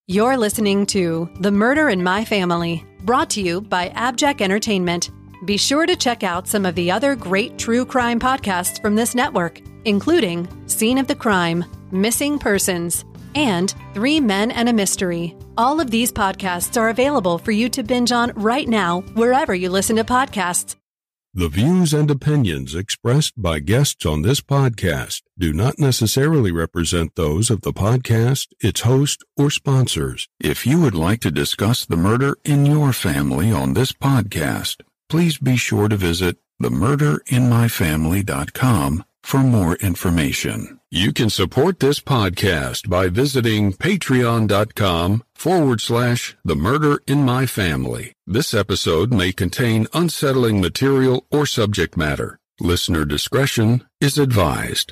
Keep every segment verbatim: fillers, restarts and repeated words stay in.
You're listening to The Murder in My Family, brought to you by Abject Entertainment. Be sure to check out some of the other great true crime podcasts from this network, including Scene of the Crime, Missing Persons, and Three Men and a Mystery. All of these podcasts are available for you to binge on right now, wherever you listen to podcasts. The views and opinions expressed by guests on this podcast do not necessarily represent those of the podcast, its host, or sponsors. If you would like to discuss the murder in your family on this podcast, please be sure to visit the murder in my family dot com for more information. You can support this podcast by visiting patreon.com forward slash the murder in my family. This episode may contain unsettling material or subject matter. Listener discretion is advised.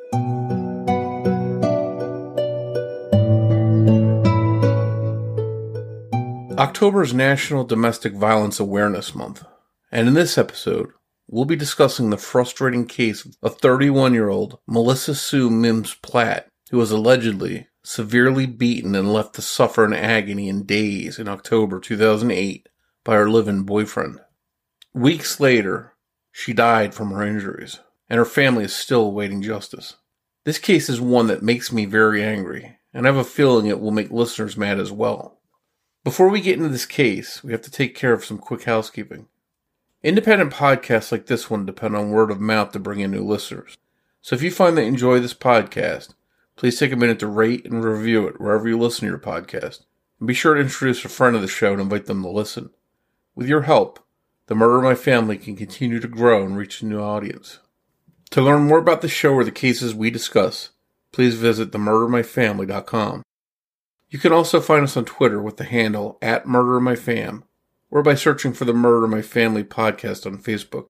October is National Domestic Violence Awareness Month, and in this episode, we'll be discussing the frustrating case of thirty-one-year-old Melissa Sue Mims Platt, who was allegedly severely beaten and left to suffer in agony and days in October two thousand eight by her live-in boyfriend. Weeks later, she died from her injuries, and her family is still awaiting justice. This case is one that makes me very angry, and I have a feeling it will make listeners mad as well. Before we get into this case, we have to take care of some quick housekeeping. Independent podcasts like this one depend on word of mouth to bring in new listeners. So if you find that you enjoy this podcast, please take a minute to rate and review it wherever you listen to your podcast. And be sure to introduce a friend of the show and invite them to listen. With your help, The Murder in My Family can continue to grow and reach a new audience. To learn more about the show or the cases we discuss, please visit the murder my family dot com. You can also find us on Twitter with the handle at murder in my fam, or by searching for the Murder in My Family podcast on Facebook.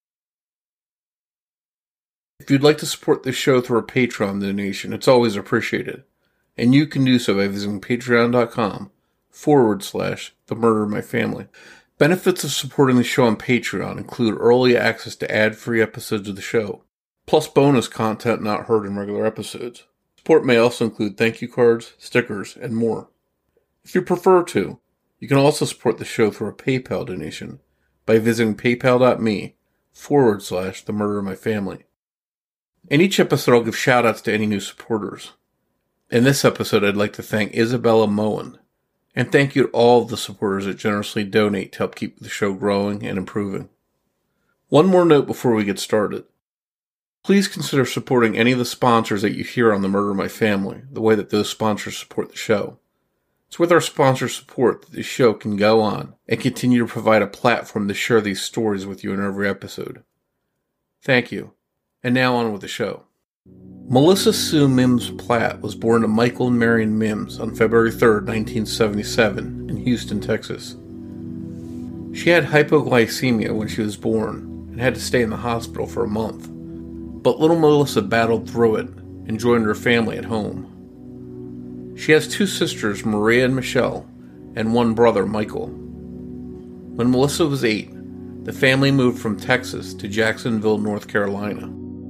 If you'd like to support this show through a Patreon donation, it's always appreciated. And you can do so by visiting patreon.com forward slash the Murder in My Family. Benefits of supporting the show on Patreon include early access to ad-free episodes of the show, plus bonus content not heard in regular episodes. Support may also include thank you cards, stickers, and more. If you prefer to, you can also support the show through a PayPal donation by visiting paypal.me forward slash the murder of my family. In each episode, I'll give shout-outs to any new supporters. In this episode, I'd like to thank Isabella Moen, and thank you to all of the supporters that generously donate to help keep the show growing and improving. One more note before we get started. Please consider supporting any of the sponsors that you hear on The Murder of My Family, the way that those sponsors support the show. It's with our sponsor support that the show can go on and continue to provide a platform to share these stories with you in every episode. Thank you. And now on with the show. Melissa Sue Mims Platt was born to Michael and Marion Mims on February third, nineteen seventy-seven in Houston, Texas. She had hypoglycemia when she was born and had to stay in the hospital for a month. But little Melissa battled through it and joined her family at home. She has two sisters, Maria and Michelle, and one brother, Michael. When Melissa was eight, the family moved from Texas to Jacksonville, North Carolina.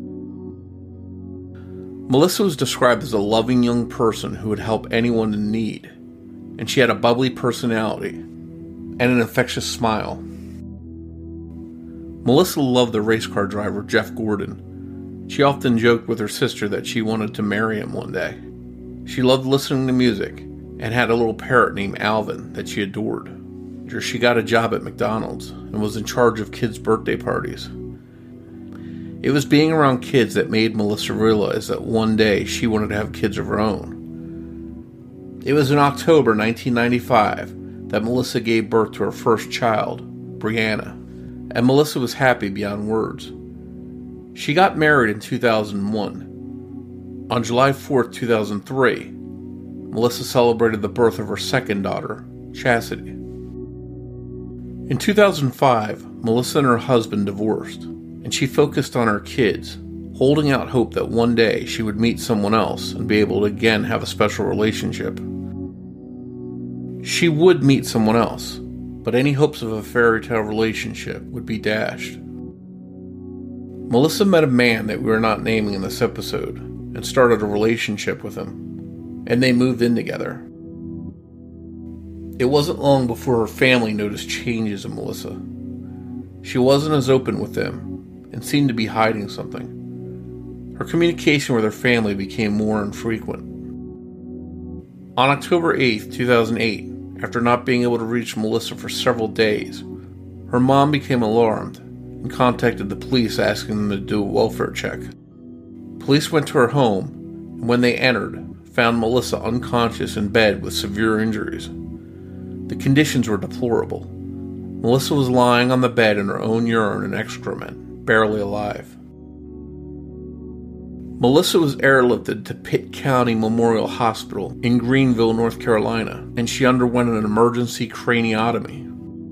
Melissa was described as a loving young person who would help anyone in need, and she had a bubbly personality and an infectious smile. Melissa loved the race car driver Jeff Gordon. She often joked with her sister that she wanted to marry him one day. She loved listening to music and had a little parrot named Alvin that she adored. She got a job at McDonald's and was in charge of kids' birthday parties. It was being around kids that made Melissa realize that one day she wanted to have kids of her own. It was in October nineteen ninety-five that Melissa gave birth to her first child, Brianna, and Melissa was happy beyond words. She got married in two thousand one. On July fourth, two thousand three, Melissa celebrated the birth of her second daughter, Chastity. In two thousand five, Melissa and her husband divorced, and she focused on her kids, holding out hope that one day she would meet someone else and be able to again have a special relationship. She would meet someone else, but any hopes of a fairy tale relationship would be dashed. Melissa met a man that we are not naming in this episode and started a relationship with him, and they moved in together. It wasn't long before her family noticed changes in Melissa. She wasn't as open with them and seemed to be hiding something. Her communication with her family became more infrequent. On October eighth, two thousand eight, after not being able to reach Melissa for several days, her mom became alarmed and contacted the police asking them to do a welfare check. Police went to her home, and when they entered, found Melissa unconscious in bed with severe injuries. The conditions were deplorable. Melissa was lying on the bed in her own urine and excrement, barely alive. Melissa was airlifted to Pitt County Memorial Hospital in Greenville, North Carolina, and she underwent an emergency craniotomy.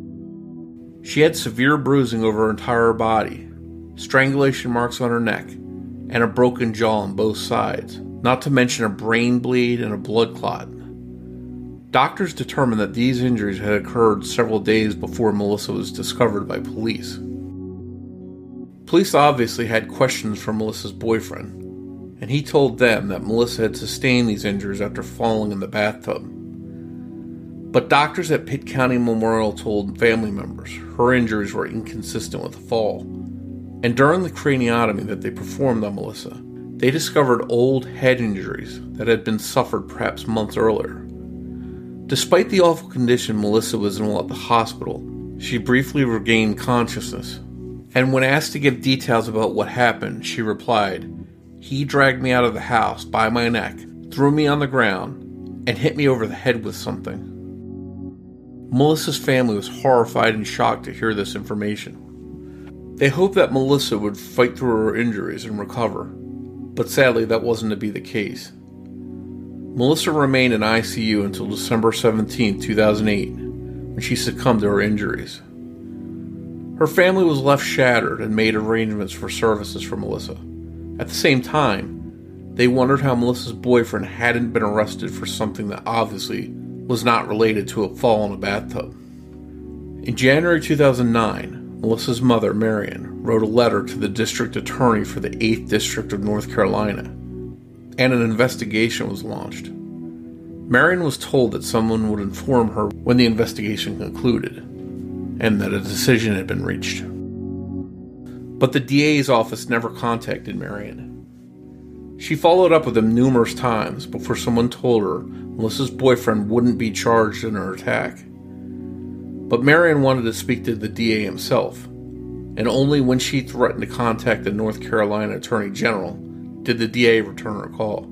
She had severe bruising over her entire body, strangulation marks on her neck, and a broken jaw on both sides, not to mention a brain bleed and a blood clot. Doctors determined that these injuries had occurred several days before Melissa was discovered by police. Police obviously had questions for Melissa's boyfriend, and he told them that Melissa had sustained these injuries after falling in the bathtub. But doctors at Pitt County Memorial told family members her injuries were inconsistent with the fall, and during the craniotomy that they performed on Melissa, they discovered old head injuries that had been suffered perhaps months earlier. Despite the awful condition Melissa was in while at the hospital, she briefly regained consciousness, and when asked to give details about what happened, she replied, "He dragged me out of the house by my neck, threw me on the ground, and hit me over the head with something." Melissa's family was horrified and shocked to hear this information. They hoped that Melissa would fight through her injuries and recover, but sadly that wasn't to be the case. Melissa remained in I C U until December seventeenth, two thousand eight, when she succumbed to her injuries. Her family was left shattered and made arrangements for services for Melissa. At the same time, they wondered how Melissa's boyfriend hadn't been arrested for something that obviously was not related to a fall in a bathtub. In January two thousand nine, Melissa's mother, Marion, wrote a letter to the district attorney for the eighth District of North Carolina, and an investigation was launched. Marion was told that someone would inform her when the investigation concluded, and that a decision had been reached. But the D A's office never contacted Marion. She followed up with him numerous times before someone told her Melissa's boyfriend wouldn't be charged in her attack. But Marion wanted to speak to the D A himself, and only when she threatened to contact the North Carolina Attorney General did the D A return her call.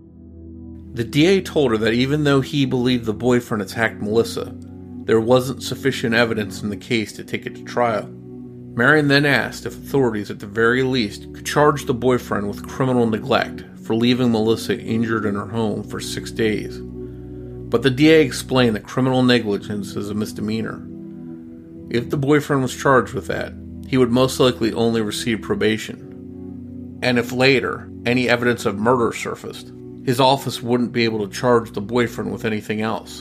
The D A told her that even though he believed the boyfriend attacked Melissa, there wasn't sufficient evidence in the case to take it to trial. Marion then asked if authorities at the very least could charge the boyfriend with criminal neglect for leaving Melissa injured in her home for six days. But the D A explained that criminal negligence is a misdemeanor. If the boyfriend was charged with that, he would most likely only receive probation. And if later any evidence of murder surfaced, his office wouldn't be able to charge the boyfriend with anything else.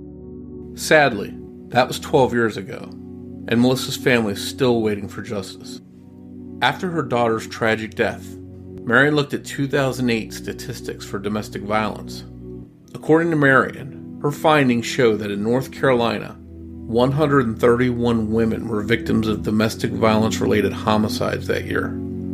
Sadly, that was twelve years ago, and Melissa's family is still waiting for justice. After her daughter's tragic death, Marion looked at two thousand eight statistics for domestic violence. According to Marion, her findings show that in North Carolina, one hundred thirty-one women were victims of domestic violence-related homicides that year.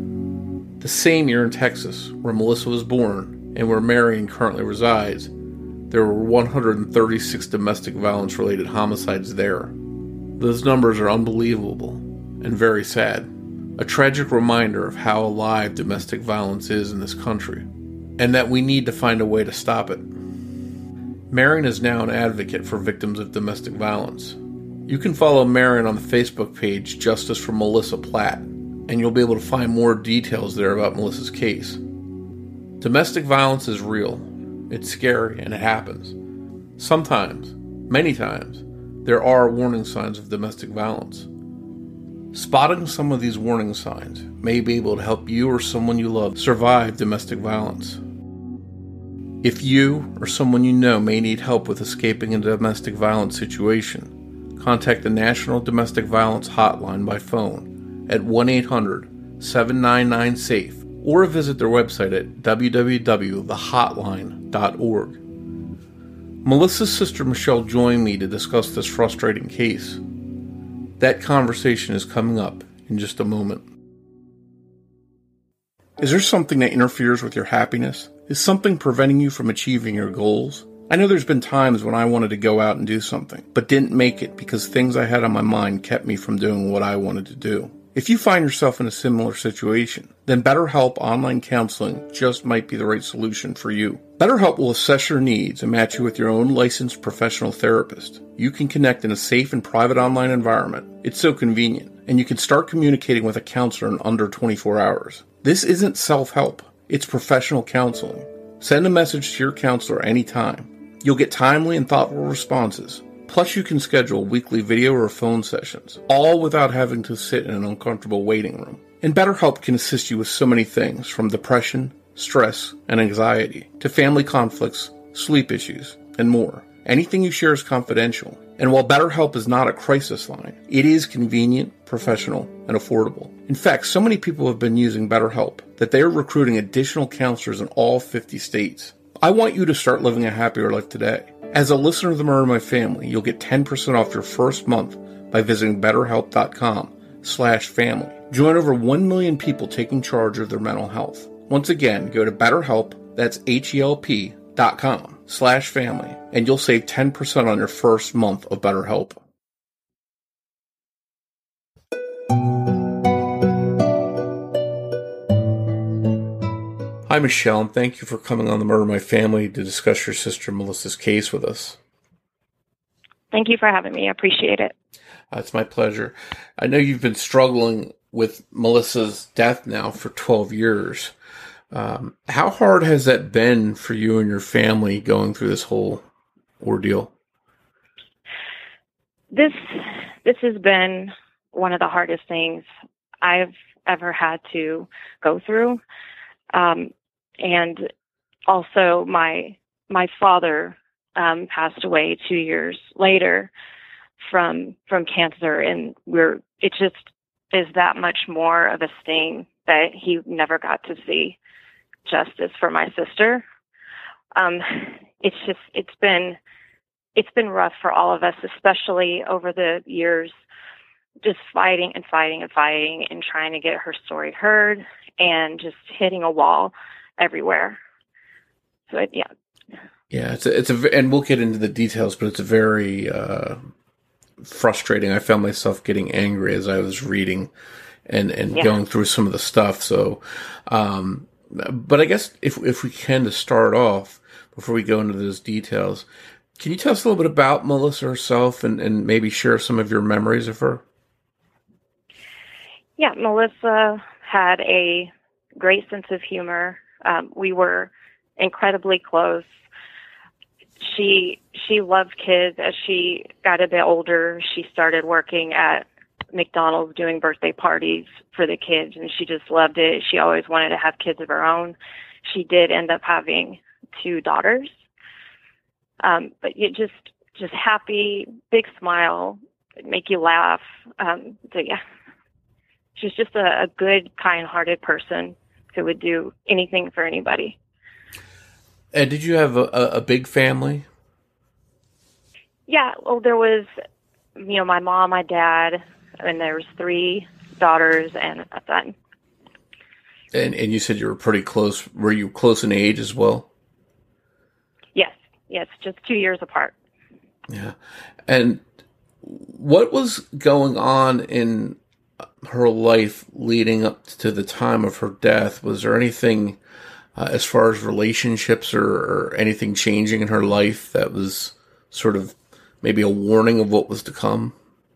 The same year in Texas, where Melissa was born and where Marion currently resides, there were one hundred thirty-six domestic violence-related homicides there. Those numbers are unbelievable and very sad. A tragic reminder of how alive domestic violence is in this country, and that we need to find a way to stop it. Marion is now an advocate for victims of domestic violence. You can follow Marion on the Facebook page Justice for Melissa Platt, and you'll be able to find more details there about Melissa's case. Domestic violence is real. It's scary, and it happens. Sometimes, many times, there are warning signs of domestic violence. Spotting some of these warning signs may be able to help you or someone you love survive domestic violence. If you or someone you know may need help with escaping a domestic violence situation, contact the National Domestic Violence Hotline by phone at one eight hundred, seven nine nine, SAFE or visit their website at w w w dot the hotline dot org. Melissa's sister Michelle joined me to discuss this frustrating case. That conversation is coming up in just a moment. Is there something that interferes with your happiness? Is something preventing you from achieving your goals? I know there's been times when I wanted to go out and do something, but didn't make it because things I had on my mind kept me from doing what I wanted to do. If you find yourself in a similar situation, then BetterHelp Online Counseling just might be the right solution for you. BetterHelp will assess your needs and match you with your own licensed professional therapist. You can connect in a safe and private online environment. It's so convenient, and you can start communicating with a counselor in under twenty-four hours. This isn't self-help, it's professional counseling. Send a message to your counselor anytime. You'll get timely and thoughtful responses. Plus, you can schedule weekly video or phone sessions, all without having to sit in an uncomfortable waiting room. And BetterHelp can assist you with so many things, from depression, stress, and anxiety, to family conflicts, sleep issues, and more. Anything you share is confidential. And while BetterHelp is not a crisis line, it is convenient, professional, and affordable. In fact, so many people have been using BetterHelp that they are recruiting additional counselors in all fifty states. I want you to start living a happier life today. As a listener of The Murder in My Family, you'll get ten percent off your first month by visiting betterhelp.com slash family. Join over one million people taking charge of their mental health. Once again, go to BetterHelp, that's H-E-L-P dot com slash family, and you'll save ten percent on your first month of BetterHelp. Hi, Michelle, and thank you for coming on The Murder in My Family to discuss your sister Melissa's case with us. Thank you for having me. I appreciate it. Uh, it's my pleasure. I know you've been struggling with Melissa's death now for twelve years. Um, how hard has that been for you and your family going through this whole ordeal? This this has been one of the hardest things I've ever had to go through. Um, and also my my father um, passed away two years later from from cancer, and we're it just is that much more of a sting that he never got to see justice for my sister. Um, it's just it's been it's been rough for all of us, especially over the years, just fighting and fighting and fighting and trying to get her story heard, and just hitting a wall everywhere. So it, yeah, yeah, it's a, it's a, and we'll get into the details, but it's a very uh, frustrating. I found myself getting angry as I was reading and and yeah. going through some of the stuff. So, um, but I guess if if we can, to start off before we go into those details, can you tell us a little bit about Melissa herself and and maybe share some of your memories of her? Yeah, Melissa had a great sense of humor. Um, we were incredibly close. She she loved kids. As she got a bit older, she started working at McDonald's doing birthday parties for the kids, and she just loved it. She always wanted to have kids of her own. She did end up having two daughters. Um, but you just just happy, big smile, make you laugh. Um, so yeah. She's just a, a good, kind-hearted person who would do anything for anybody. And did you have a, a big family? Yeah, well, there was, you know, my mom, my dad, and there was three daughters and a son. And and you said you were pretty close. Were you close in age as well? Yes, yes, just two years apart. Yeah. And what was going on in her life leading up to the time of her death? Was there anything uh, as far as relationships or, or anything changing in her life that was sort of maybe a warning of what was to come?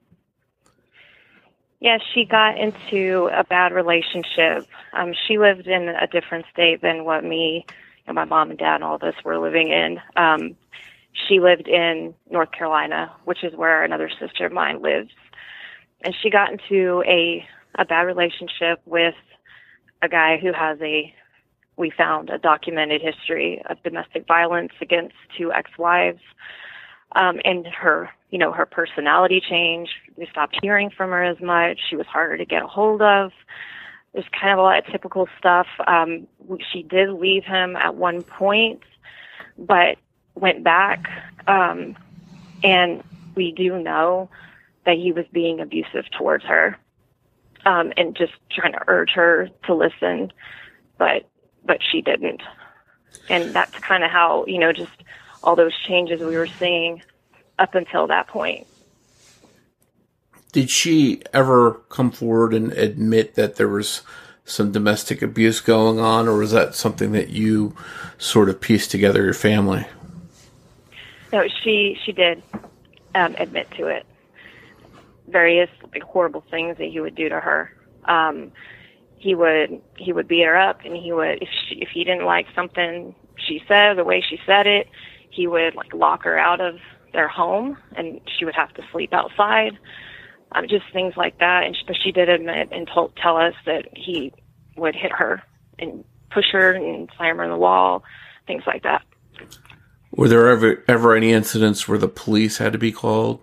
Yeah, she got into a bad relationship. Um, she lived in a different state than what me and my mom and dad and all of us were living in. Um, she lived in North Carolina, which is where another sister of mine lives. And she got into a, a bad relationship with a guy who has a, we found a documented history of domestic violence against two ex-wives. Um, and her, you know, her personality changed. We stopped hearing from her as much. She was harder to get a hold of. There's kind of a lot of typical stuff. Um, she did leave him at one point, but went back, um, and we do know that he was being abusive towards her, um, and just trying to urge her to listen, but but she didn't. And that's kind of how, you know, just all those changes we were seeing up until that point. Did she ever come forward and admit that there was some domestic abuse going on, or was that something that you sort of pieced together your family? No, she she did um, admit to it. Various like, horrible things that he would do to her. Um, he would he would beat her up, and he would if she, if he didn't like something she said, the way she said it, he would like lock her out of their home, and she would have to sleep outside. Um, just things like that. And she, but she did admit and told, tell us that he would hit her and push her and slam her in the wall, things like that. Were there ever ever any incidents where the police had to be called?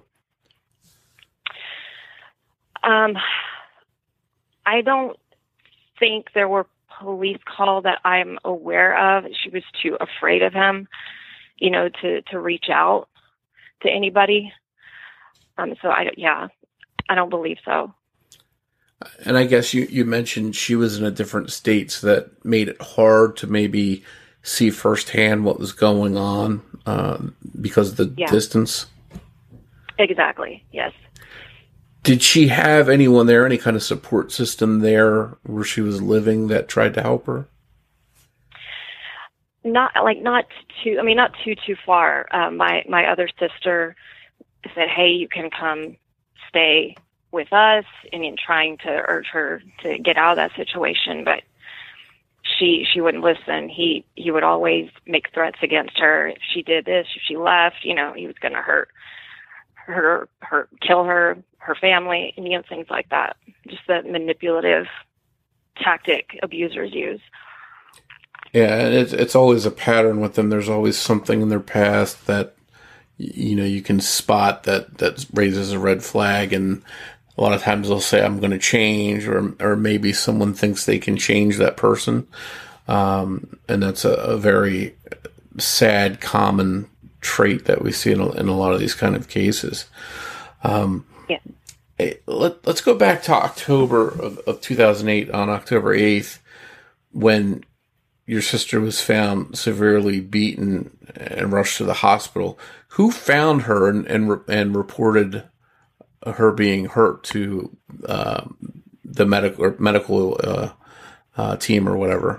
Um, I don't think there were police called that I'm aware of. She was too afraid of him, you know, to, to reach out to anybody. Um, so I, yeah. I don't believe so. And I guess you, you mentioned she was in a different state, so that made it hard to maybe see firsthand what was going on uh, because of the yeah. distance. Exactly, yes. Did she have anyone there, any kind of support system there where she was living that tried to help her? Not like not too. I mean, not too too far. Um, my my other sister said, "Hey, you can come stay with us," and in trying to urge her to get out of that situation, but she she wouldn't listen. He he would always make threats against her. If she did this, if she left, you know, he was going to hurt her, her, kill her, her family, and you know, things like that. Just the manipulative tactic abusers use. Yeah, and it's it's always a pattern with them. There's always something in their past that, you know, you can spot that, that raises a red flag, and a lot of times they'll say, I'm going to change, or, or maybe someone thinks they can change that person. Um, and that's a, a very sad, common trait that we see in a, in a lot of these kind of cases. Um, yeah. Hey, let, let's go back to October of, of two thousand eight, on October eighth, when your sister was found severely beaten and rushed to the hospital. Who found her and and, and reported her being hurt to uh, the medical or medical uh, uh, team or whatever?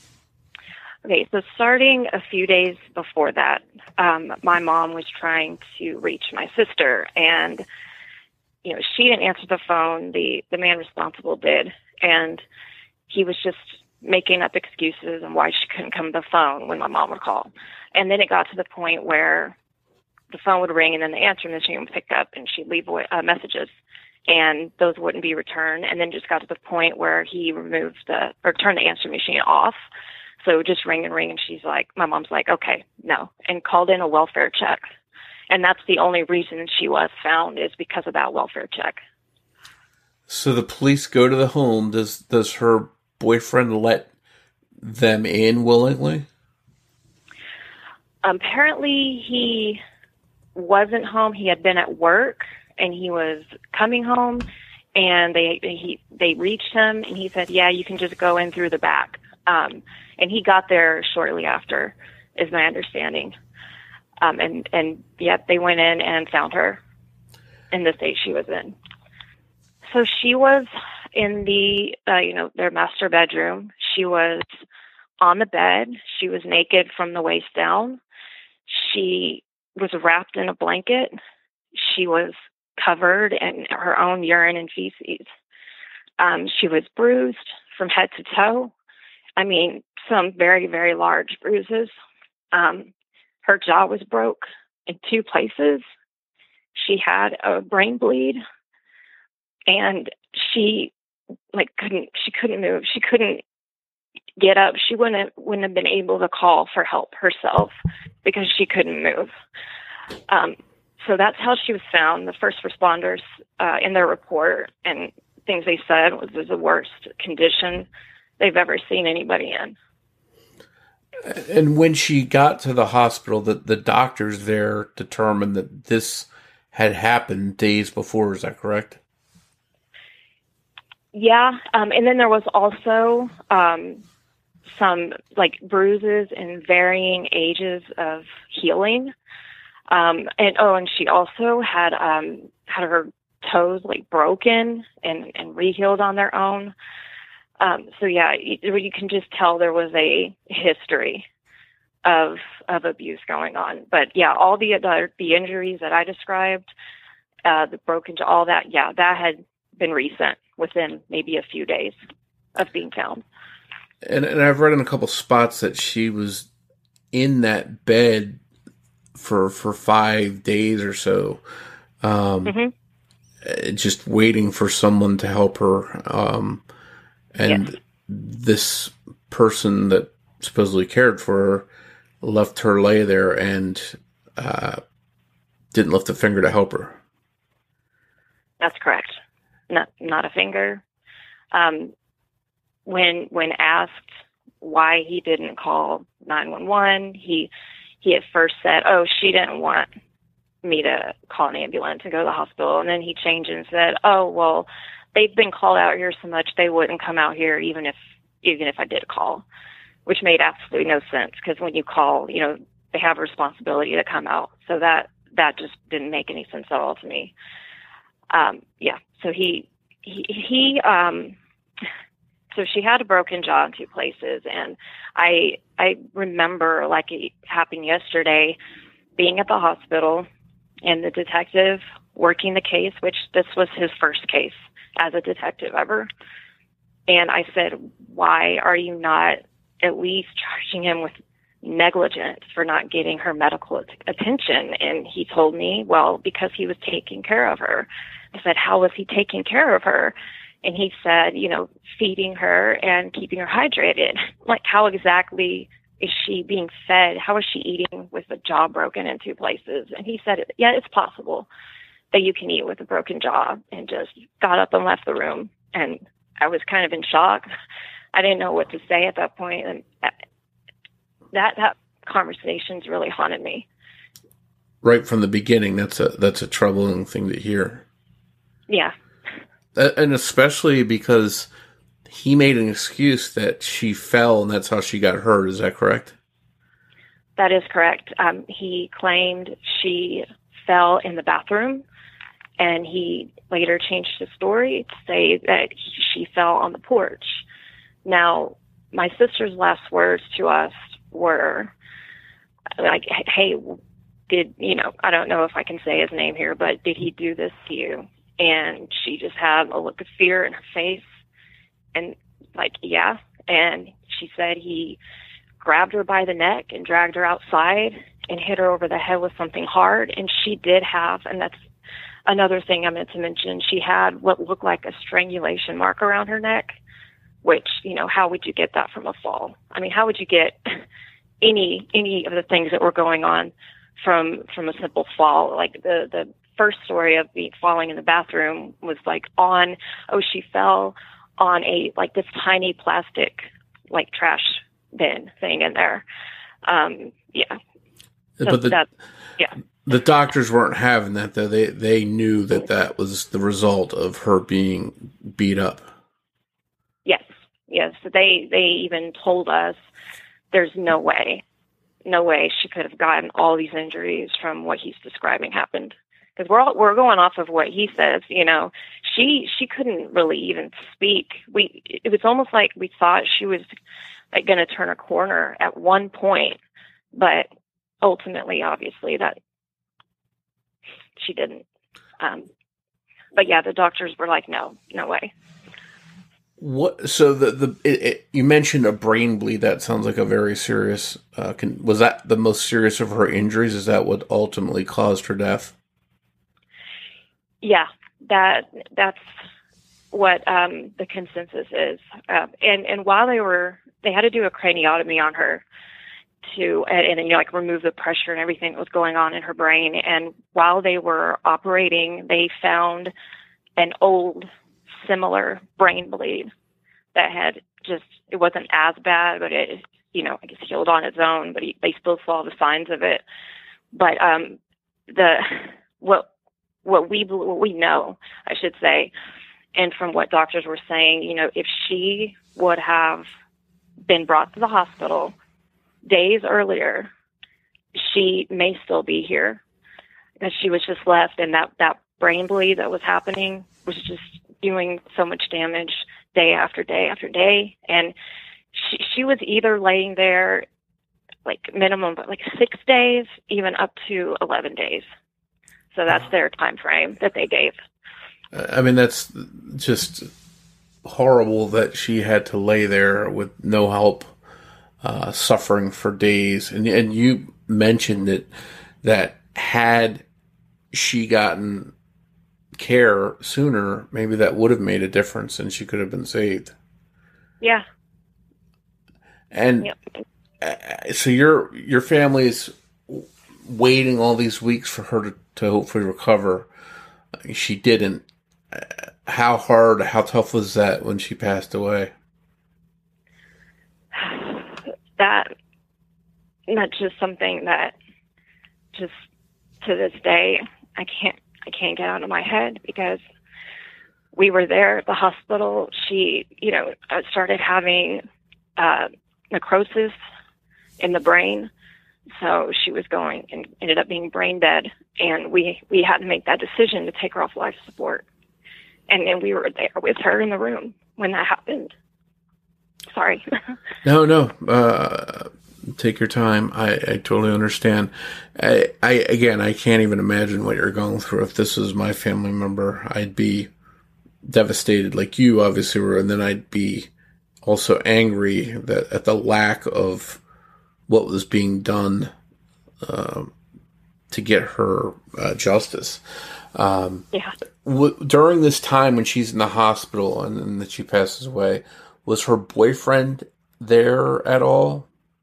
Okay, so starting a few days before that, um, my mom was trying to reach my sister, and you know, she didn't answer the phone. The the man responsible did, and he was just making up excuses on why she couldn't come to the phone when my mom would call. And then it got to the point where the phone would ring, and then the answering machine would pick up, and she'd leave uh, messages, and those wouldn't be returned. And then just got to the point where he removed the, or turned the answering machine off. So it would just ring and ring, and she's like, my mom's like, okay, no, and called in a welfare check. And that's the only reason she was found, is because of that welfare check. So the police go to the home. Does does her boyfriend let them in willingly? Um, apparently he wasn't home. He had been at work, and he was coming home, and they he they reached him, and he said, yeah, you can just go in through the back. Um, and he got there shortly after, is my understanding. Um, and, and yep, they went in and found her in the state she was in. So she was in the, uh, you know, their master bedroom. She was on the bed. She was naked from the waist down. She was wrapped in a blanket. She was covered in her own urine and feces. Um, she was bruised from head to toe. I mean, some very, very large bruises. Um, her jaw was broke in two places. She had a brain bleed, and she like couldn't. She couldn't move. She couldn't get up. She wouldn't wouldn't have been able to call for help herself because she couldn't move. Um, so that's how she was found. The first responders uh, in their report and things they said was, was the worst condition they've ever seen anybody in. And when she got to the hospital, the, the doctors there determined that this had happened days before. Is that correct? Yeah. Um, and then there was also um, some like bruises in varying ages of healing. Um, and oh, and she also had um, had her toes like broken and, and re-healed on their own. Um, so yeah, you, you can just tell there was a history of of abuse going on. But yeah, all the the, the injuries that I described, uh, the broken jaw, all that, yeah, that had been recent, within maybe a few days of being found. And, and I've read in a couple spots that she was in that bed for for five days or so, um, mm-hmm. just waiting for someone to help her. Um, and yes. This person that supposedly cared for her left her lay there and uh, didn't lift a finger to help her. That's correct. Not not a finger. Um, when when asked why he didn't call nine one one, he he at first said, "Oh, she didn't want me to call an ambulance and go to the hospital." And then he changed and said, "Oh, well, they've been called out here so much they wouldn't come out here even if even if I did call," which made absolutely no sense, because when you call, you know, they have a responsibility to come out. So that that just didn't make any sense at all to me. Um, yeah. So he he he um. So she had a broken jaw in two places, and I I remember, like it happened yesterday, being at the hospital and the detective working the case, which this was his first case as a detective ever. And I said, "Why are you not at least charging him with negligence for not getting her medical attention?" And he told me, "Well, because he was taking care of her." I said, "How was he taking care of her?" And he said, you know, feeding her and keeping her hydrated. Like, how exactly is she being fed? How is she eating with a jaw broken in two places? And he said, yeah, it's possible that you can eat with a broken jaw, and just got up and left the room. And I was kind of in shock. I didn't know what to say at that point. And that, that conversation's really haunted me. Right from the beginning, that's a, that's a troubling thing to hear. Yeah. And especially because he made an excuse that she fell and that's how she got hurt. Is that correct? That is correct. Um, he claimed she fell in the bathroom, and he later changed his story to say that she fell on the porch. Now, my sister's last words to us were like, "Hey, did, you know, I don't know if I can say his name here, but did he do this to you?" And she just had a look of fear in her face, and like, yeah. And she said he grabbed her by the neck and dragged her outside and hit her over the head with something hard. And she did have, and that's another thing I meant to mention, she had what looked like a strangulation mark around her neck, which, you know, how would you get that from a fall? I mean, how would you get any any of the things that were going on from from a simple fall? Like the the first story of me falling in the bathroom was like on, oh, she fell on a, like this tiny plastic, like trash bin thing in there. Um, yeah. So but the, that, yeah. The doctors weren't having that though. They, they knew that that was the result of her being beat up. Yes. Yes. They, they even told us there's no way, no way she could have gotten all these injuries from what he's describing happened. Because we're all, we're going off of what he says, you know, she she couldn't really even speak. We it was almost like we thought she was like going to turn a corner at one point, but ultimately, obviously, that she didn't. Um, but yeah, the doctors were like, no, no way. What? So the the it, it, you mentioned a brain bleed. That sounds like a very serious. Uh, can, was that the most serious of her injuries? Is that what ultimately caused her death? Yeah, that that's what um, the consensus is. Uh, and and while they were, they had to do a craniotomy on her to and, and you know like remove the pressure and everything that was going on in her brain. And while they were operating, they found an old similar brain bleed that had just, it wasn't as bad, but it you know, I guess healed on its own, but he, they still saw the signs of it. But um, the what what we what we know, I should say, and from what doctors were saying, you know, if she would have been brought to the hospital days earlier, she may still be here. Because she was just left, and that, that brain bleed that was happening was just doing so much damage day after day after day. And she, she was either laying there like minimum, but like six days, even up to eleven days. So that's their time frame that they gave. I mean, that's just horrible that she had to lay there with no help, uh, suffering for days. And and you mentioned it, that had she gotten care sooner, maybe that would have made a difference and she could have been saved. Yeah. And yep. uh, so your your family's waiting all these weeks for her to, to hopefully recover. She didn't. Uh, how hard, how tough was that when she passed away? That, that's just something that just to this day, I can't, I can't get out of my head, because we were there at the hospital. She, you know, started having uh, necrosis in the brain. So she was going and ended up being brain dead. And we, we had to make that decision to take her off life support. And then we were there with her in the room when that happened. Sorry. no, no. Uh, take your time. I, I totally understand. I, I, again, I can't even imagine what you're going through. If this was my family member, I'd be devastated like you obviously were. And then I'd be also angry that at the lack of what was being done, uh, to get her uh, justice. Um, yeah. W- during this time when she's in the hospital and then that she passes away, was her boyfriend there at all?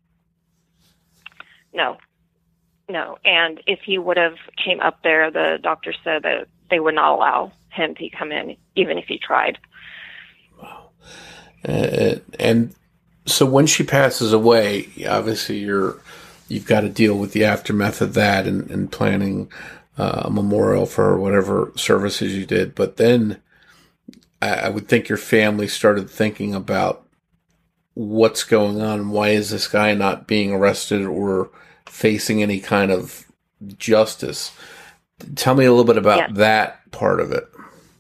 No, no. And if he would have came up there, the doctor said that they would not allow him to come in, even if he tried. Wow. Uh, and so when she passes away, obviously you're, you've got to deal with the aftermath of that and, and planning uh, a memorial for whatever services you did. But then I, I would think your family started thinking about what's going on. Why is this guy not being arrested or facing any kind of justice? Tell me a little bit about yeah. that part of it.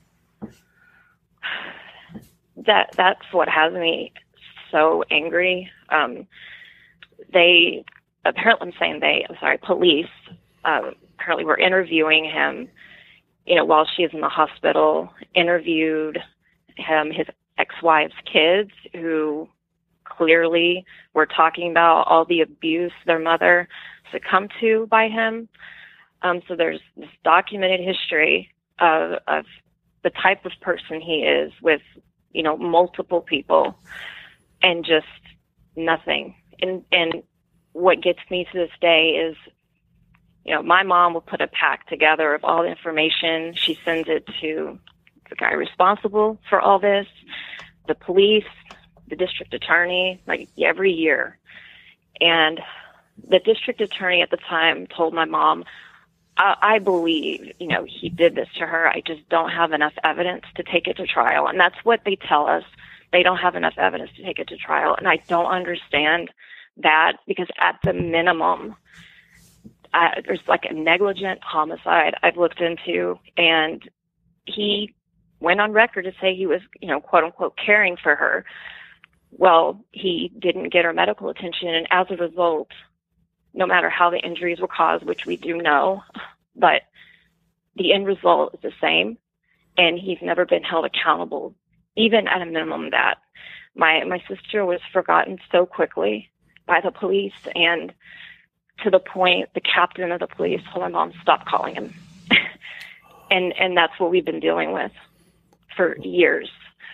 That that's what has me so angry. Um, they apparently, I'm saying they, I'm sorry, police um, apparently were interviewing him, you know, while she is in the hospital, interviewed him, his ex-wife's kids, who clearly were talking about all the abuse their mother succumbed to by him. Um, so there's this documented history of, of the type of person he is with, you know, multiple people, and just nothing. And, and what gets me to this day is, you know, my mom will put a pack together of all the information. She sends it to the guy responsible for all this, the police, the district attorney, like every year. And the district attorney at the time told my mom, I, I believe, you know, he did this to her. I just don't have enough evidence to take it to trial. And that's what they tell us. They don't have enough evidence to take it to trial. And I don't understand that, because at the minimum, uh, there's like a negligent homicide I've looked into, and he went on record to say he was, you know, quote unquote, caring for her. Well, he didn't get her medical attention. And as a result, no matter how the injuries were caused, which we do know, but the end result is the same. And he's never been held accountable, even at a minimum that. My, my sister was forgotten so quickly by the police, and to the point the captain of the police told my mom, stop calling him. and, and that's what we've been dealing with for years.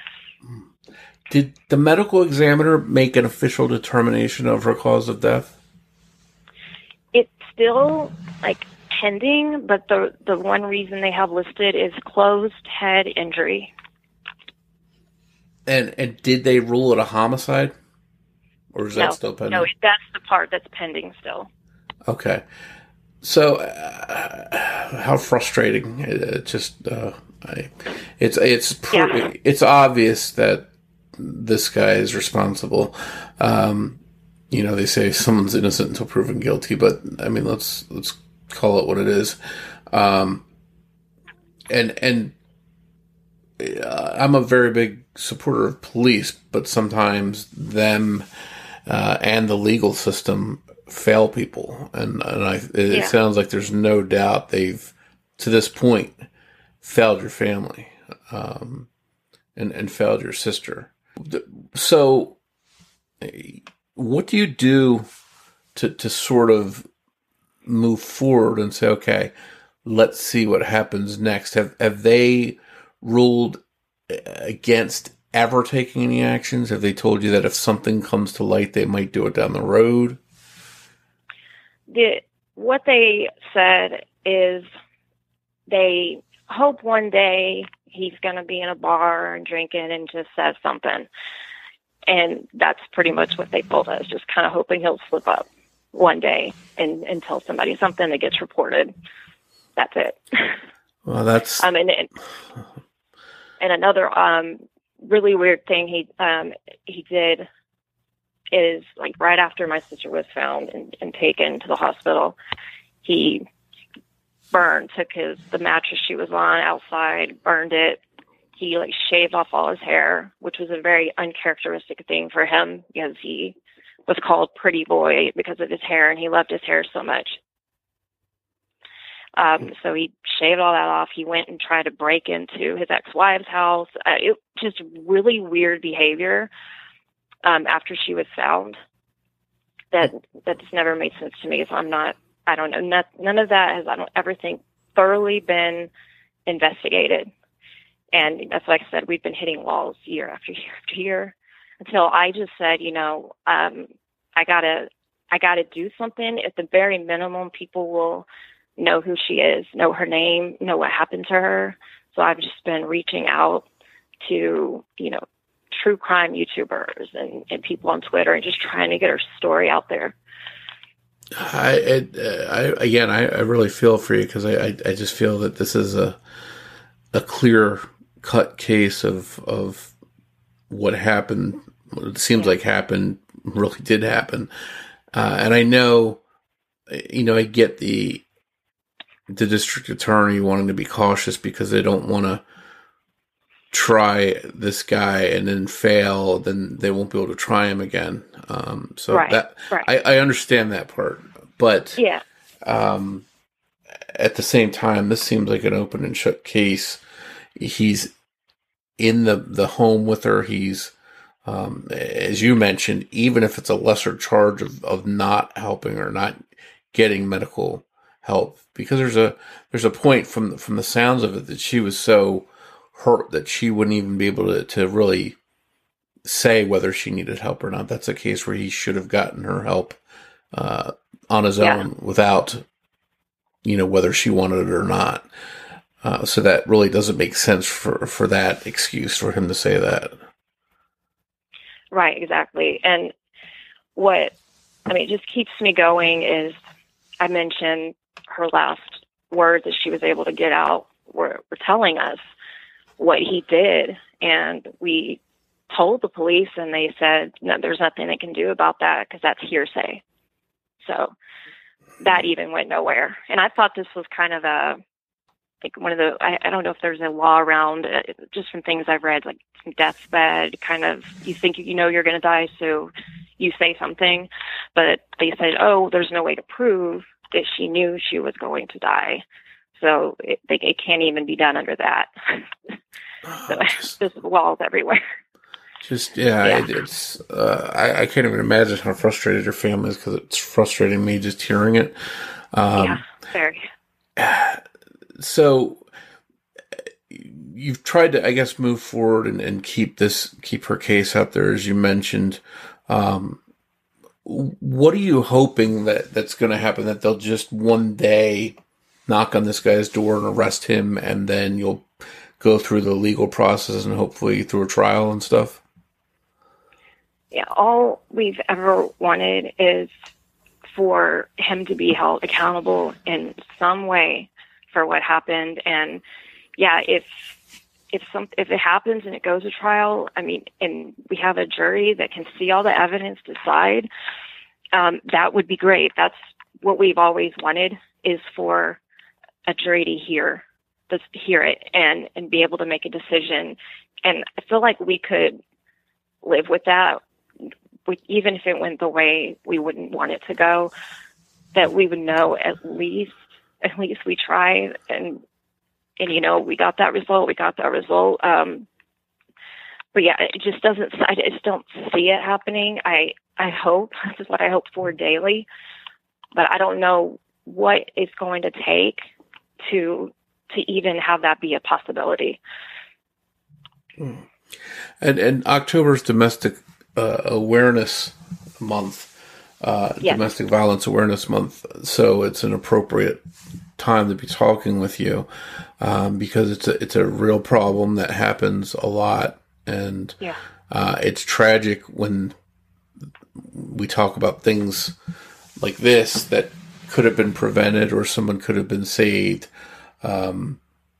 Did the medical examiner make an official determination of her cause of death? It's still like pending, but the the one reason they have listed is closed head injury. And and did they rule it a homicide? or is no, that still pending? No, that's the part that's pending still. Okay. So, uh, how frustrating! It, it just, uh, I, it's it's pr- Yeah. it's obvious that this guy is responsible. Um, you know, they say someone's innocent until proven guilty, but I mean, let's let's call it what it is. Um, and and uh, I'm a very big supporter of police, but sometimes them uh, and the legal system fail people, and and I, it Yeah. sounds like there's no doubt they've to this point failed your family, um, and and failed your sister. So, what do you do to to sort of move forward and say, okay, let's see what happens next? Have have they ruled against ever taking any actions? Have they told you that if something comes to light, they might do it down the road? The, what they said is they hope one day he's going to be in a bar and drinking and just says something. And that's pretty much what they told us, just kind of hoping he'll slip up one day and, and tell somebody something that gets reported. That's it. Well, that's... um, and, and, and another um, really weird thing he um, he did is, like, right after my sister was found and, and taken to the hospital, he burned, took his the mattress she was on outside, burned it. He, like, shaved off all his hair, which was a very uncharacteristic thing for him because he was called Pretty Boy because of his hair, and he loved his hair so much. Um, so he shaved all that off. He went and tried to break into his ex-wife's house. Uh, it just really weird behavior. Um, after she was found, that that just never made sense to me. So I'm not, I don't know, not, none of that has, I don't ever think, thoroughly been investigated. And that's like I said, we've been hitting walls year after year after year until I just said, you know, um, I gotta, I gotta do something. At the very minimum, people will know who she is, know her name, know what happened to her. So I've just been reaching out to, you know, true crime YouTubers and, and people on Twitter and just trying to get her story out there. I, it, uh, I again, I, I really feel for you because I, I, I just feel that this is a a clear cut case of of what happened. What it seems like happened really did happen, uh, and I know, you know, I get the the district attorney wanting to be cautious because they don't want to try this guy and then fail, then they won't be able to try him again. Um, so right, that right. I, I understand that part, but yeah, um, at the same time, this seems like an open and shut case. He's in the, the home with her. He's, um, as you mentioned, even if it's a lesser charge of, of not helping or not getting medical help, because there's a there's a point from from the sounds of it that she was so hurt that she wouldn't even be able to, to really say whether she needed help or not. That's a case where he should have gotten her help uh, on his yeah. own without, you know, whether she wanted it or not. Uh, so that really doesn't make sense for, for that excuse for him to say that. Right, exactly. And what, I mean, it just keeps me going is I mentioned her last words that she was able to get out were, were telling us what he did. And we told the police and they said, no, there's nothing they can do about that because that's hearsay. So that even went nowhere. And I thought this was kind of a, like one of the, I, I don't know if there's a law around it, just from things I've read, like some deathbed kind of, you think you know you're going to die, so you say something. But they said, oh, there's no way to prove that she knew she was going to die. So it, they, it can't even be done under that. So just, there's walls everywhere. Just, yeah, yeah. It, it's, uh, I, I can't even imagine how frustrated your family is because it's frustrating me just hearing it. Um, yeah, very. So you've tried to, I guess, move forward and, and keep this, keep her case out there, as you mentioned. Um, what are you hoping that that's going to happen? That they'll just one day knock on this guy's door and arrest him, and then you'll go through the legal process and hopefully through a trial and stuff? yeah, all we've ever wanted is for him to be held accountable in some way for what happened. And yeah, if if some if it happens and it goes to trial, I mean, and we have a jury that can see all the evidence, decide, um, that would be great. That's what we've always wanted, is for a jury to hear this, hear it and and be able to make a decision. And I feel like we could live with that. We, even if it went the way we wouldn't want it to go, that we would know at least, at least we tried, and, and, you know, we got that result, we got that result. Um, but yeah, it just doesn't, I just don't see it happening. I, I hope, this is what I hope for daily, but I don't know what it's going to take to, to even have that be a possibility. Hmm. And, and October's domestic Uh, awareness month, uh, yes. Domestic Violence Awareness Month. So it's an appropriate time to be talking with you, um, because it's a, it's a real problem that happens a lot. And, yeah. uh, it's tragic when we talk about things like this that could have been prevented or someone could have been saved. Um,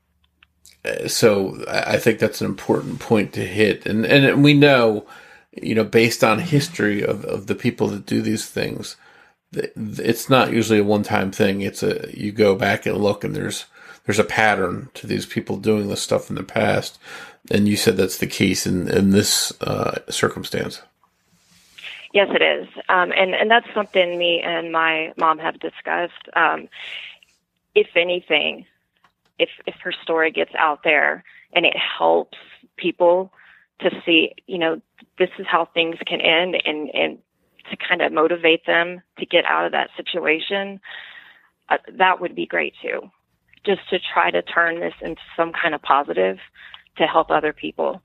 so I think that's an important point to hit. And, and we know, you know, based on history of, of the people that do these things, it's not usually a one-time thing. It's a, you go back and look, and there's, there's a pattern to these people doing this stuff in the past. And you said that's the case in, in this, uh, circumstance. Yes, it is. Um, and, and that's something me and my mom have discussed. Um, if anything, if, if her story gets out there and it helps people to see, you know, this is how things can end, and, and to kind of motivate them to get out of that situation, uh, that would be great too. Just to try to turn this into some kind of positive to help other people.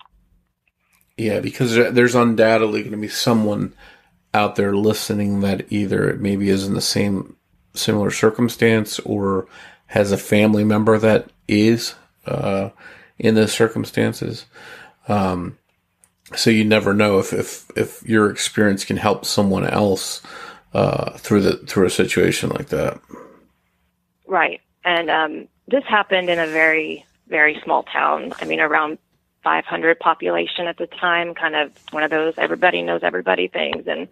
Yeah, because there's undoubtedly going to be someone out there listening that either maybe is in the same similar circumstance or has a family member that is uh, in those circumstances. Um, so you never know if, if, if your experience can help someone else, uh, through the, through a situation like that. Right. And, um, this happened in a very, very small town. I mean, around five hundred population at the time, kind of one of those everybody knows everybody things. And,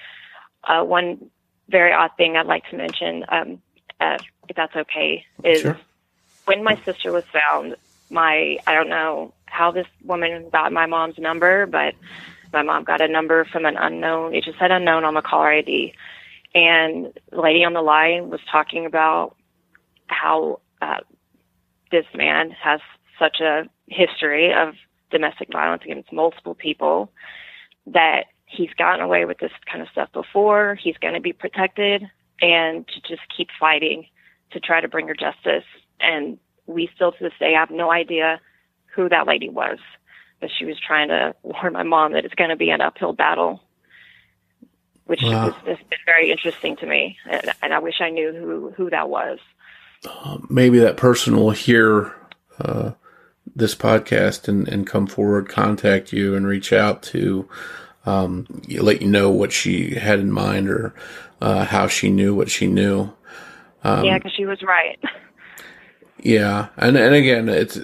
uh, one very odd thing I'd like to mention, um, uh, if that's okay, is Sure. When my sister was found, my, I don't know how this woman got my mom's number, but my mom got a number from an unknown. It just said unknown on the caller I D. And the lady on the line was talking about how uh, this man has such a history of domestic violence against multiple people, that he's gotten away with this kind of stuff before. He's going to be protected, and to just keep fighting to try to bring her justice. And we still to this day have no idea who that lady was, but she was trying to warn my mom that it's going to be an uphill battle, which wow. has, has been very interesting to me. And, and I wish I knew who, who that was. Uh, maybe that person will hear uh, this podcast and, and come forward, contact you, and reach out to um, let you know what she had in mind, or uh, how she knew what she knew. Um, yeah, because she was right. Yeah, and and again, it's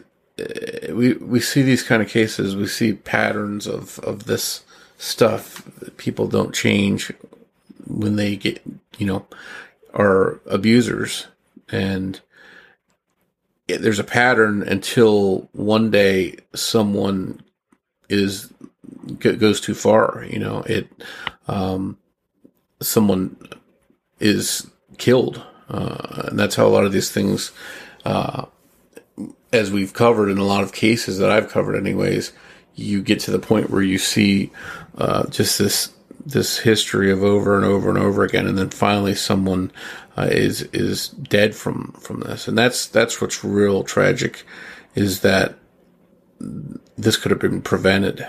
we we see these kind of cases. We see patterns of, of this stuff. People don't change when they get, you know, are abusers, and there's a pattern until one day someone is goes too far. You know, it um, someone is killed, uh, and that's how a lot of these things. Uh, as we've covered in a lot of cases that I've covered anyways, you get to the point where you see, uh, just this, this history of over and over and over again. And then finally someone, uh, is, is dead from, from this. And that's, that's what's real tragic, is that this could have been prevented.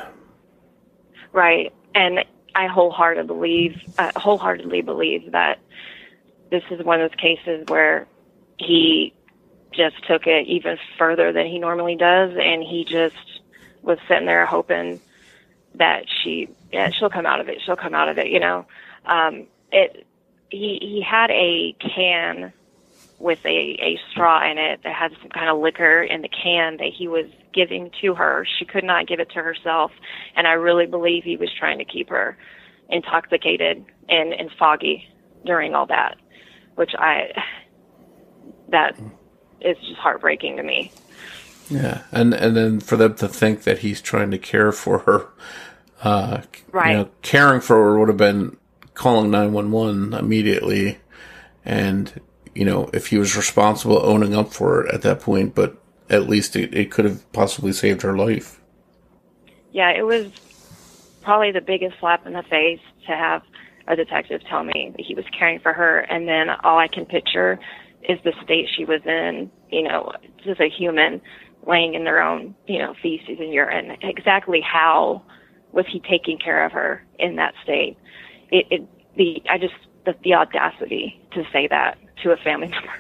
Right. And I wholeheartedly believe, uh, wholeheartedly believe that this is one of those cases where he just took it even further than he normally does, and he just was sitting there hoping that she yeah, she'll come out of it. She'll come out of it. You know, um, it. He he had a can with a, a straw in it that had some kind of liquor in the can that he was giving to her. She could not give it to herself, and I really believe he was trying to keep her intoxicated and, and foggy during all that, which I that is just heartbreaking to me. Yeah, and and then for them to think that he's trying to care for her, uh, right? You know, caring for her would have been calling nine one one immediately, and you know, if he was responsible, owning up for it at that point. But at least it, it could have possibly saved her life. Yeah, it was probably the biggest slap in the face to have a detective tell me that he was caring for her, and then all I can picture is the state she was in, you know, just a human laying in their own, you know, feces and urine. Exactly how was he taking care of her in that state? It, it the I just the, the audacity to say that to a family member.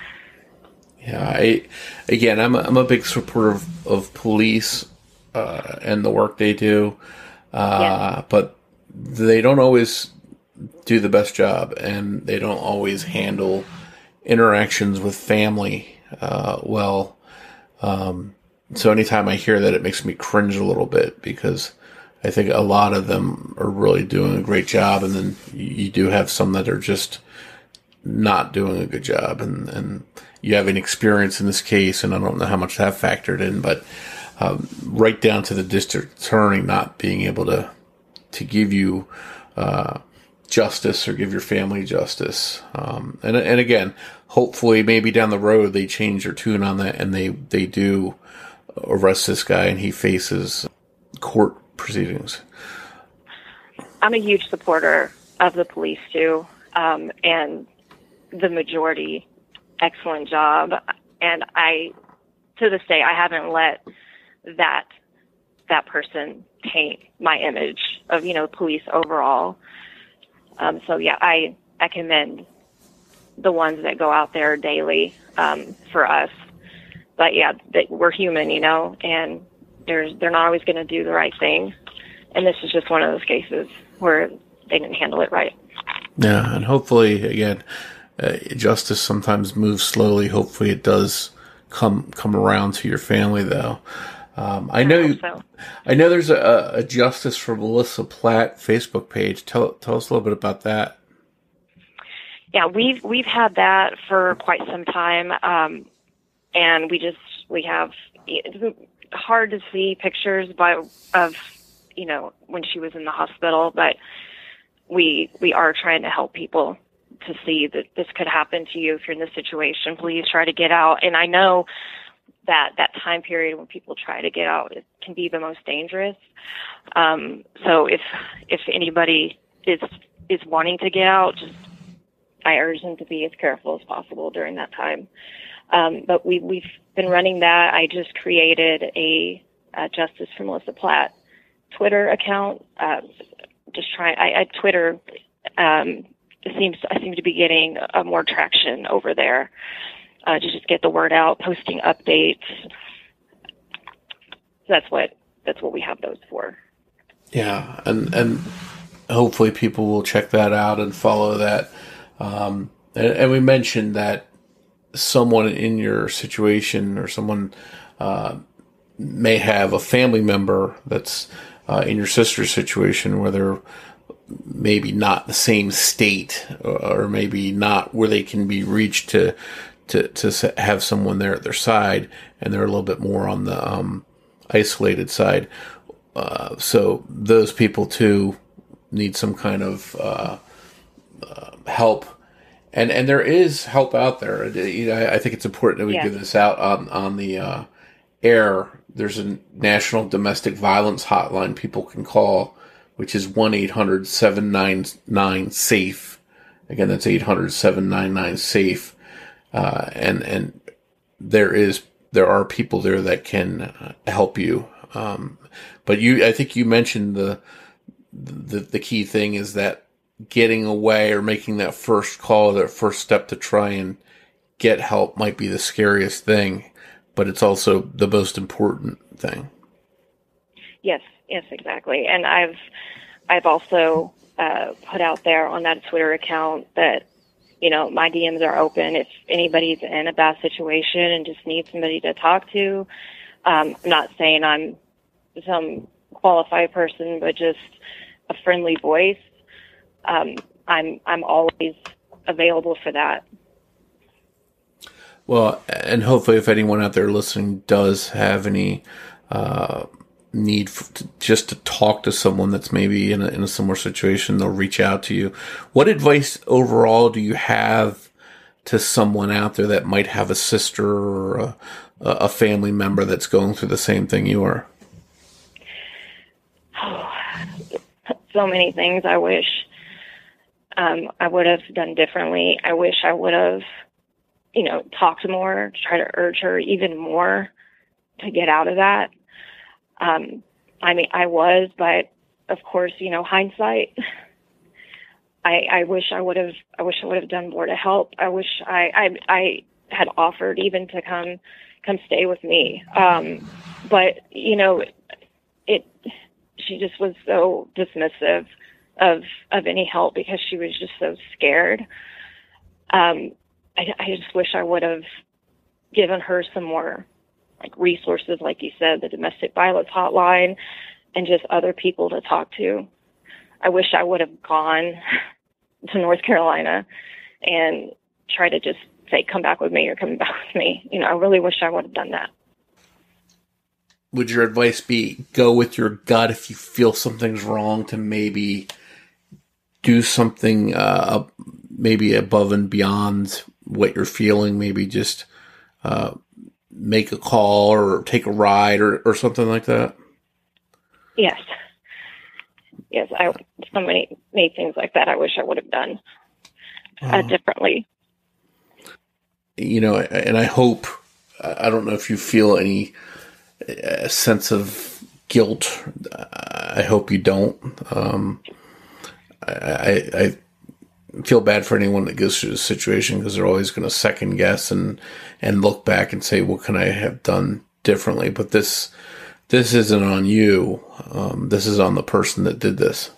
Yeah, I again, I'm a, I'm a big supporter of, of police uh, and the work they do, uh, yeah. but they don't always do the best job, and they don't always handle interactions with family uh, well. Um, so anytime I hear that, it makes me cringe a little bit, because I think a lot of them are really doing a great job, and then you do have some that are just not doing a good job, and, and you have an experience in this case, and I don't know how much that factored in, but um, right down to the district attorney not being able to to give you uh, justice or give your family justice. Um, and and again, hopefully, maybe down the road they change their tune on that, and they they do arrest this guy, and he faces court proceedings. I'm a huge supporter of the police too, um, and the majority, excellent job. And I, to this day, I haven't let that that person taint my image of, you know, police overall. Um, so yeah, I I commend the ones that go out there daily um, for us. But yeah, that we're human, you know, and there's they're not always going to do the right thing. And this is just one of those cases where they didn't handle it right. Yeah, and hopefully, again, uh, justice sometimes moves slowly. Hopefully, it does come come around to your family, though. Um, I know, I, you, so. I know. There's a, a Justice for Melissa Platt Facebook page. Tell tell us a little bit about that. Yeah, we've we've had that for quite some time, um, and we just we have it's hard to see pictures by of you know when she was in the hospital, but we we are trying to help people to see that this could happen to you if you're in this situation. Please try to get out. And I know that that time period when people try to get out, it can be the most dangerous. Um, so if if anybody is is wanting to get out, just I urge them to be as careful as possible during that time. Um, but we we've been running that. I just created a, a Justice for Melissa Platt Twitter account. Uh, just trying. I, I Twitter. Um, it seems I seem to be getting uh, more traction over there. Uh, to just get the word out, posting updates. So that's what that's what we have those for. Yeah, and and hopefully people will check that out and follow that. Um, and, and we mentioned that someone in your situation or someone uh, may have a family member that's uh, in your sister's situation where they're maybe not the same state or, or maybe not where they can be reached to to to have someone there at their side, and they're a little bit more on the um, isolated side. Uh, so those people too need some kind of uh, uh, help, and and there is help out there. You know, I think it's important that we yeah. give this out on on the uh, air. There's a national domestic violence hotline people can call, which is one eight hundred seven nine nine SAFE. Again, that's eight hundred seven nine nine SAFE. Uh, and, and there is, there are people there that can uh, help you. Um, but you, I think you mentioned the, the, the key thing is that getting away or making that first call, that first step to try and get help might be the scariest thing, but it's also the most important thing. Yes, yes, exactly. And I've, I've also uh, put out there on that Twitter account that, you know, my D Ms are open if anybody's in a bad situation and just needs somebody to talk to. Um, I'm not saying I'm some qualified person, but just a friendly voice. Um, I'm I'm always available for that. Well, and hopefully if anyone out there listening does have any uh, need for, to, just to talk to someone that's maybe in a, in a similar situation, they'll reach out to you. What advice overall do you have to someone out there that might have a sister or a, a family member that's going through the same thing you are? Oh, so many things I wish um, I would have done differently. I wish I would have, you know, talked more, try to urge her even more to get out of that. Um, I mean, I was, but of course, you know, hindsight. I, I wish I would have. I wish I would have done more to help. I wish I, I, I had offered even to come, come stay with me. Um, but you know, it. She just was so dismissive of of any help because she was just so scared. Um, I, I just wish I would have given her some more like resources, like you said, the domestic violence hotline, and just other people to talk to. I wish I would have gone to North Carolina and try to just say, come back with me or come back with me. You know, I really wish I would have done that. Would your advice be go with your gut if you feel something's wrong to maybe do something uh, maybe above and beyond what you're feeling? Maybe just uh, make a call or take a ride or, or something like that? Yes. Yes, I so many, many things like that I wish I would have done uh, uh, differently. You know, and I hope, I don't know if you feel any uh, sense of guilt. I hope you don't. Um, I, I, I feel bad for anyone that goes through this situation because they're always going to second guess and, and look back and say, what can I have done differently? But this, this isn't on you. Um, this is on the person that did this.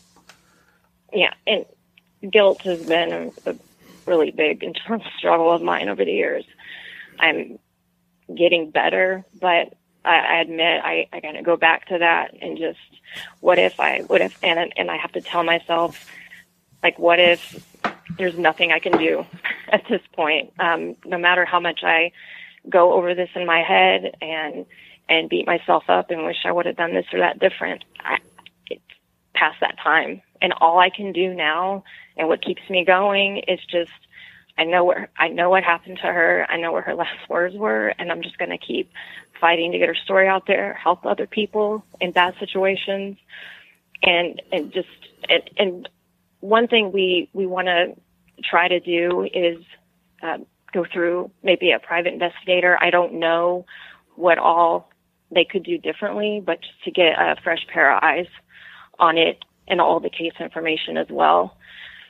Yeah. And guilt has been a, a really big internal struggle of mine over the years. I'm getting better, but I, I admit I, I gotta go back to that and just, what if I, what if, and, and I have to tell myself, like, what if there's nothing I can do at this point? Um, no matter how much I go over this in my head and, and beat myself up and wish I would have done this or that different, I, it's past that time. And all I can do now and what keeps me going is just, I know where, I know what happened to her. I know where her last words were, and I'm just going to keep fighting to get her story out there, help other people in bad situations. And, and just, and, and one thing we, we want to try to do is um, go through maybe a private investigator. I don't know what all they could do differently, but just to get a fresh pair of eyes on it and all the case information as well.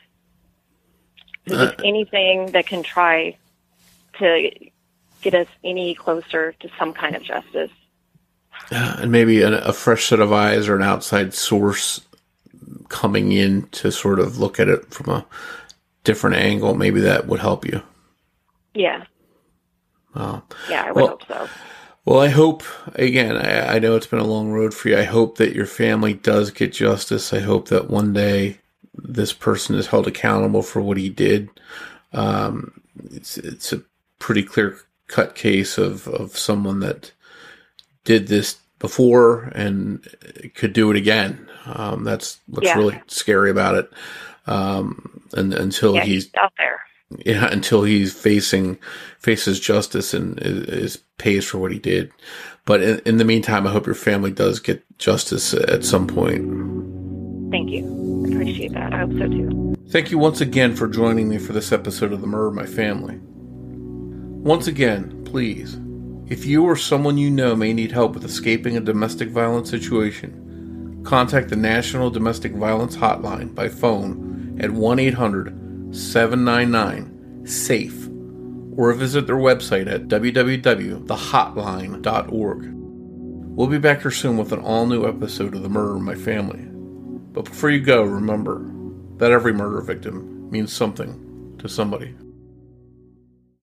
Uh, just anything that can try to get us any closer to some kind of justice. Uh, and maybe a, a fresh set of eyes or an outside source coming in to sort of look at it from a different angle. Maybe that would help you. Yeah. Uh, yeah, I would well, hope so. Well, I hope, again, I, I know it's been a long road for you. I hope that your family does get justice. I hope that one day this person is held accountable for what he did. Um, it's it's a pretty clear-cut case of, of someone that did this before and could do it again. Um, that's what's yeah. really scary about it. Um, and until yeah, he's, he's out there. Yeah, until he's facing faces justice and is, is pays for what he did. But in, in the meantime, I hope your family does get justice at some point. Thank you. I appreciate that. I hope so too. Thank you once again for joining me for this episode of The Murder of My Family. Once again, please, if you or someone you know may need help with escaping a domestic violence situation, contact the National Domestic Violence Hotline by phone at one eight hundred seven nine nine SAFE or visit their website at w w w dot the hotline dot org. We'll be back here soon with an all-new episode of The Murder of My Family. But before you go, remember that every murder victim means something to somebody.